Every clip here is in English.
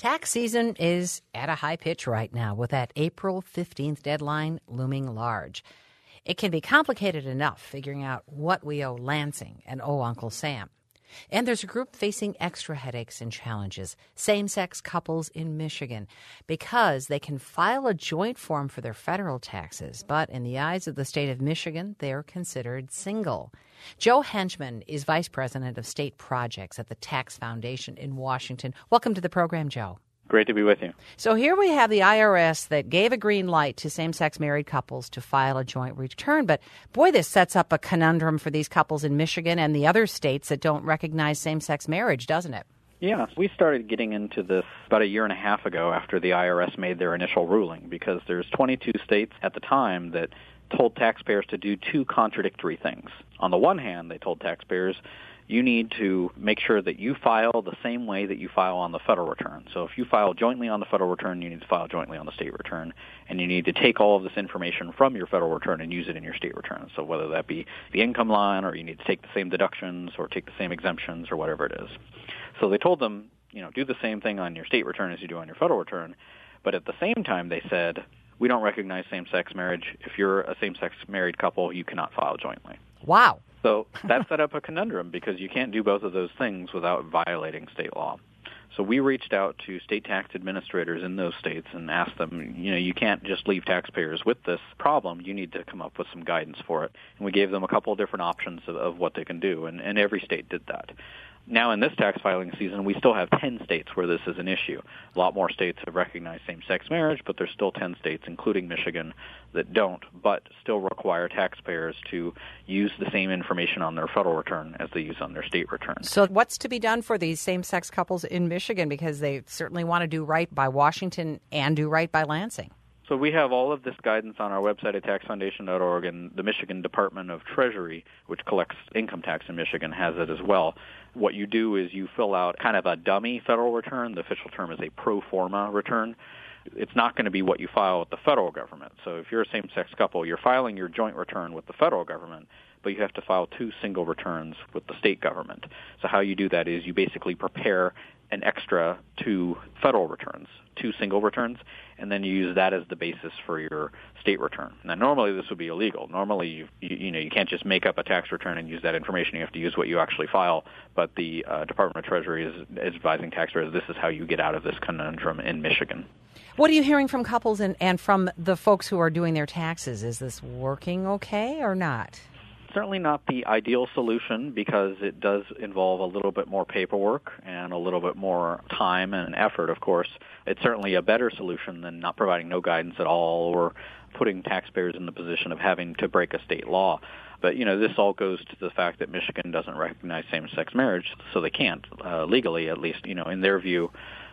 Tax season is at a high pitch right now with that April 15th deadline looming large. It can be complicated enough figuring out what we owe Lansing and owe Uncle Sam. And there's a group facing extra headaches and challenges, same-sex couples in Michigan, because they can file a joint form for their federal taxes, but in the eyes of the state of Michigan, they're considered single. Joe Henchman is Vice President of State Projects at the Tax Foundation in Washington. Welcome to the program, Joe. Great to be with you. So here we have the IRS that gave a green light to same-sex married couples to file a joint return. But, boy, this sets up a conundrum for these couples in Michigan and the other states that don't recognize same-sex marriage, doesn't it? Yeah, we started getting into this about a year and a half ago after the IRS made their initial ruling, because there's 22 states at the time that told taxpayers to do two contradictory things. On the one hand, they told taxpayers, you need to make sure that you file the same way that you file on the federal return. So if you file jointly on the federal return, you need to file jointly on the state return. And you need to take all of this information from your federal return and use it in your state return. So whether that be the income line, or you need to take the same deductions or take the same exemptions or whatever it is. So they told them, do the same thing on your state return as you do on your federal return. But at the same time, they said, we don't recognize same-sex marriage. If you're a same-sex married couple, you cannot file jointly. Wow. So that set up a conundrum, because you can't do both of those things without violating state law. So we reached out to state tax administrators in those states and asked them, you can't just leave taxpayers with this problem. You need to come up with some guidance for it. And we gave them a couple of different options of what they can do, and every state did that. Now, in this tax filing season, we still have 10 states where this is an issue. A lot more states have recognized same-sex marriage, but there's still 10 states, including Michigan, that don't, but still require taxpayers to use the same information on their federal return as they use on their state return. So what's to be done for these same-sex couples in Michigan? Because they certainly want to do right by Washington and do right by Lansing. So we have all of this guidance on our website at taxfoundation.org, and the Michigan Department of Treasury, which collects income tax in Michigan, has it as well. What you do is you fill out kind of a dummy federal return. The official term is a pro forma return. It's not going to be what you file with the federal government. So if you're a same-sex couple, you're filing your joint return with the federal government, but you have to file two single returns with the state government. So how you do that is you basically prepare an extra two federal returns, two single returns, and then you use that as the basis for your state return. Now, normally this would be illegal. Normally, you can't just make up a tax return and use that information. You have to use what you actually file. But the Department of Treasury is advising taxpayers this is how you get out of this conundrum in Michigan. What are you hearing from couples and from the folks who are doing their taxes? Is this working okay or not? Certainly not the ideal solution, because it does involve a little bit more paperwork and a little bit more time and effort, of course. It's certainly a better solution than not providing no guidance at all or putting taxpayers in the position of having to break a state law. But, this all goes to the fact that Michigan doesn't recognize same-sex marriage, so they can't, legally at least, in their view,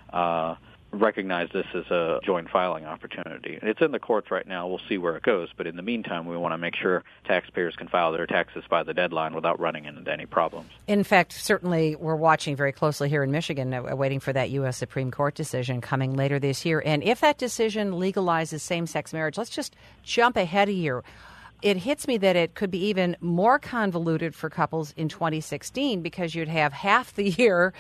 recognize this as a joint filing opportunity. It's in the courts right now. We'll see where it goes. But in the meantime, we want to make sure taxpayers can file their taxes by the deadline without running into any problems. In fact, certainly we're watching very closely here in Michigan, waiting for that U.S. Supreme Court decision coming later this year. And if that decision legalizes same-sex marriage, let's just jump ahead a year. It hits me that it could be even more convoluted for couples in 2016, because you'd have half the year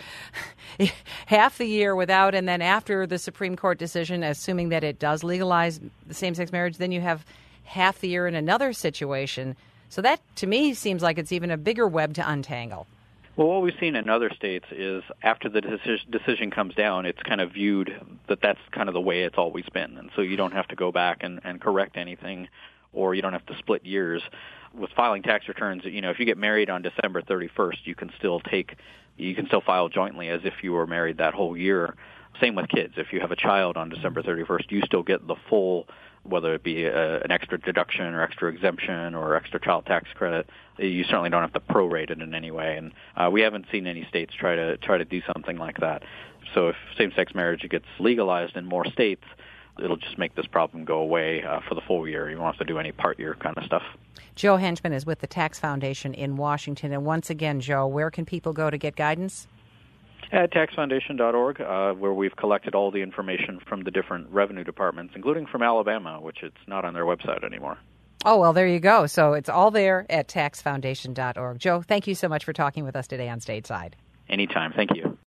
without, and then after the Supreme Court decision, assuming that it does legalize the same-sex marriage, then you have half the year in another situation. So that, to me, seems like it's even a bigger web to untangle. Well, what we've seen in other states is after the decision comes down, it's kind of viewed that that's kind of the way it's always been. And so you don't have to go back and correct anything, or you don't have to split years. With filing tax returns, if you get married on December 31st, you can still file jointly as if you were married that whole year. Same with kids. If you have a child on December 31st, you still get the full, whether it be an extra deduction or extra exemption or extra child tax credit. You certainly don't have to prorate it in any way. And we haven't seen any states try to do something like that. So if same-sex marriage gets legalized in more states, it'll just make this problem go away for the full year. You won't have to do any part year kind of stuff. Joe Henchman is with the Tax Foundation in Washington. And once again, Joe, where can people go to get guidance? At taxfoundation.org, where we've collected all the information from the different revenue departments, including from Alabama, which it's not on their website anymore. Oh, well, there you go. So it's all there at taxfoundation.org. Joe, thank you so much for talking with us today on Stateside. Anytime. Thank you.